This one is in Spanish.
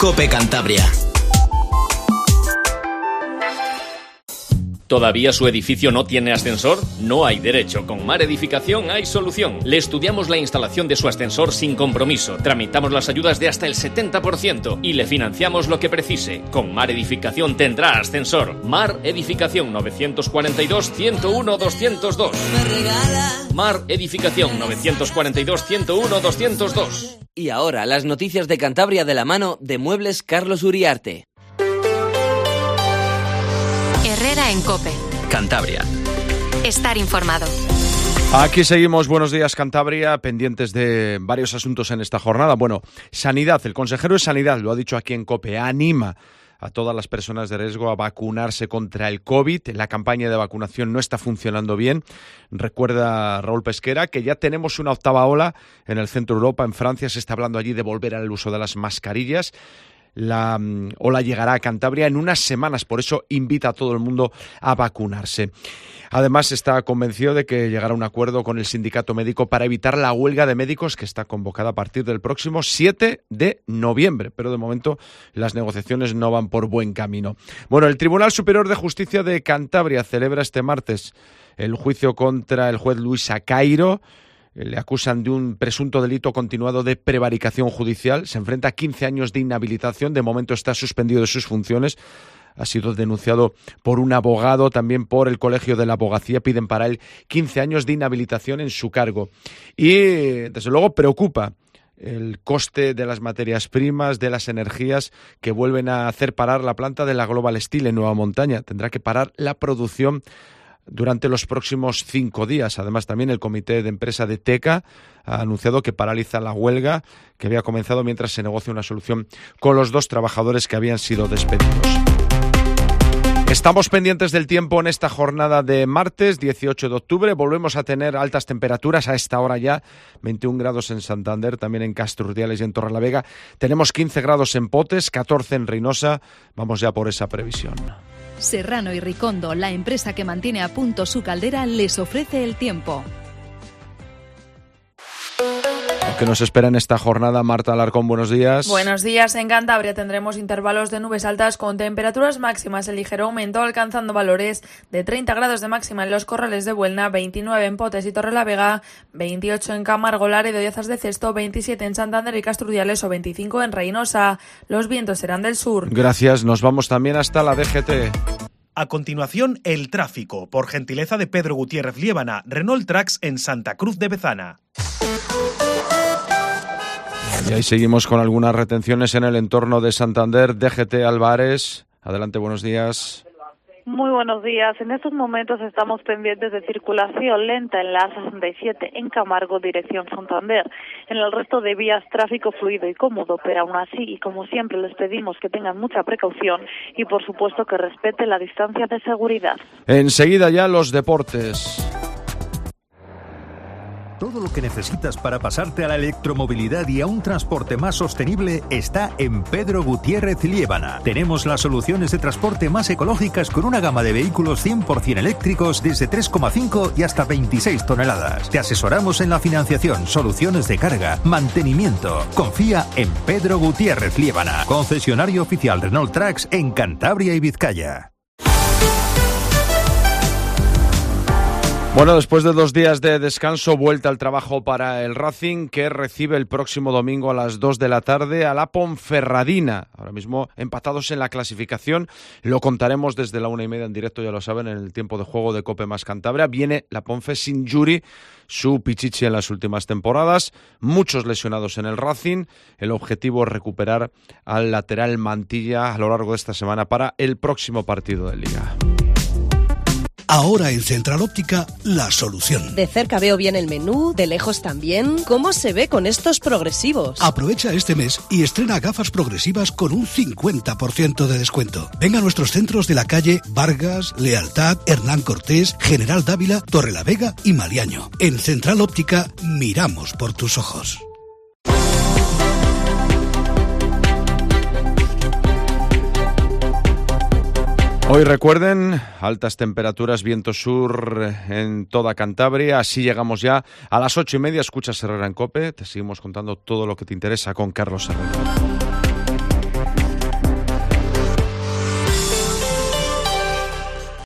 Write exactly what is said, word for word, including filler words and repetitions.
COPE Cantabria. ¿Todavía su edificio no tiene ascensor? No hay derecho. Con Mar Edificación hay solución. Le estudiamos la instalación de su ascensor sin compromiso. Tramitamos las ayudas de hasta el setenta por ciento y le financiamos lo que precise. Con Mar Edificación tendrá ascensor. Mar Edificación nueve cuatro dos, uno uno, dos cero dos. Mar Edificación nueve cuatro dos, uno uno, dos cero dos. Y ahora las noticias de Cantabria de la mano de Muebles Carlos Uriarte. Herrera en COPE. Cantabria. Estar informado. Aquí seguimos, buenos días Cantabria, pendientes de varios asuntos en esta jornada. Bueno, sanidad, el consejero de Sanidad lo ha dicho aquí en COPE, anima a todas las personas de riesgo a vacunarse contra el COVID. La campaña de vacunación no está funcionando bien. Recuerda Raúl Pesquera que ya tenemos una octava ola en el centro de Europa, en Francia, se está hablando allí de volver al uso de las mascarillas. La um, ola llegará a Cantabria en unas semanas, por eso invita a todo el mundo a vacunarse. Además, está convencido de que llegará a un acuerdo con el sindicato médico para evitar la huelga de médicos que está convocada a partir del próximo siete de noviembre, pero de momento las negociaciones no van por buen camino. Bueno, el Tribunal Superior de Justicia de Cantabria celebra este martes el juicio contra el juez Luis Acairo. Le acusan de un presunto delito continuado de prevaricación judicial. Se enfrenta a quince años de inhabilitación. De momento está suspendido de sus funciones. Ha sido denunciado por un abogado, también por el Colegio de la Abogacía. Piden para él quince años de inhabilitación en su cargo. Y, desde luego, preocupa el coste de las materias primas, de las energías, que vuelven a hacer parar la planta de la Global Steel en Nueva Montaña. Tendrá que parar la producción durante los próximos cinco días. Además, también el comité de empresa de Teca ha anunciado que paraliza la huelga que había comenzado mientras se negocia una solución con los dos trabajadores que habían sido despedidos. Estamos pendientes del tiempo en esta jornada de martes dieciocho de octubre. Volvemos a tener altas temperaturas a esta hora ya. veintiún grados en Santander, también en Castro Urdiales y en Torrelavega. Tenemos quince grados en Potes, catorce en Reynosa. Vamos ya por esa previsión. Serrano y Ricondo, la empresa que mantiene a punto su caldera, les ofrece el tiempo. ¿Qué nos espera en esta jornada? Marta Alarcón, buenos días. Buenos días. En Cantabria tendremos intervalos de nubes altas con temperaturas máximas en ligero aumento, alcanzando valores de treinta grados de máxima en los Corrales de Buelna, veintinueve en Potes y Torrelavega, veintiocho en Camargo, Laredo y Dehesas de Cesto, veintisiete en Santander y Castro Urdiales o veinticinco en Reynosa. Los vientos serán del sur. Gracias. Nos vamos también hasta la D G T. A continuación, el tráfico, por gentileza de Pedro Gutiérrez Liébana, Renault Trax en Santa Cruz de Bezana. Y ahí seguimos con algunas retenciones en el entorno de Santander. D G T Álvarez, adelante, buenos días. Muy buenos días. En estos momentos estamos pendientes de circulación lenta en la A sesenta y siete en Camargo, dirección Santander. En el resto de vías, tráfico fluido y cómodo, pero aún así, y como siempre, les pedimos que tengan mucha precaución y, por supuesto, que respeten la distancia de seguridad. Enseguida ya los deportes. Todo lo que necesitas para pasarte a la electromovilidad y a un transporte más sostenible está en Pedro Gutiérrez Liébana. Tenemos las soluciones de transporte más ecológicas con una gama de vehículos cien por ciento eléctricos desde tres coma cinco y hasta veintiséis toneladas. Te asesoramos en la financiación, soluciones de carga, mantenimiento. Confía en Pedro Gutiérrez Liébana, concesionario oficial Renault Trax en Cantabria y Vizcaya. Bueno, después de dos días de descanso, vuelta al trabajo para el Racing, que recibe el próximo domingo a las dos de la tarde a la Ponferradina. Ahora mismo empatados en la clasificación, lo contaremos desde la una y media en directo, ya lo saben, en el tiempo de juego de COPE más Cantabria. Viene la Ponfe sin Yuri, su pichichi en las últimas temporadas, muchos lesionados en el Racing. El objetivo es recuperar al lateral Mantilla a lo largo de esta semana para el próximo partido de Liga. Ahora en Central Óptica, la solución. De cerca veo bien el menú, de lejos también. ¿Cómo se ve con estos progresivos? Aprovecha este mes y estrena gafas progresivas con un cincuenta por ciento de descuento. Ven a nuestros centros de la calle Vargas, Lealtad, Hernán Cortés, General Dávila, Torrelavega y Maliaño. En Central Óptica, miramos por tus ojos. Hoy recuerden, altas temperaturas, viento sur en toda Cantabria. Así llegamos ya a las ocho y media. Escuchas Herrera en COPE. Te seguimos contando todo lo que te interesa con Carlos Herrera.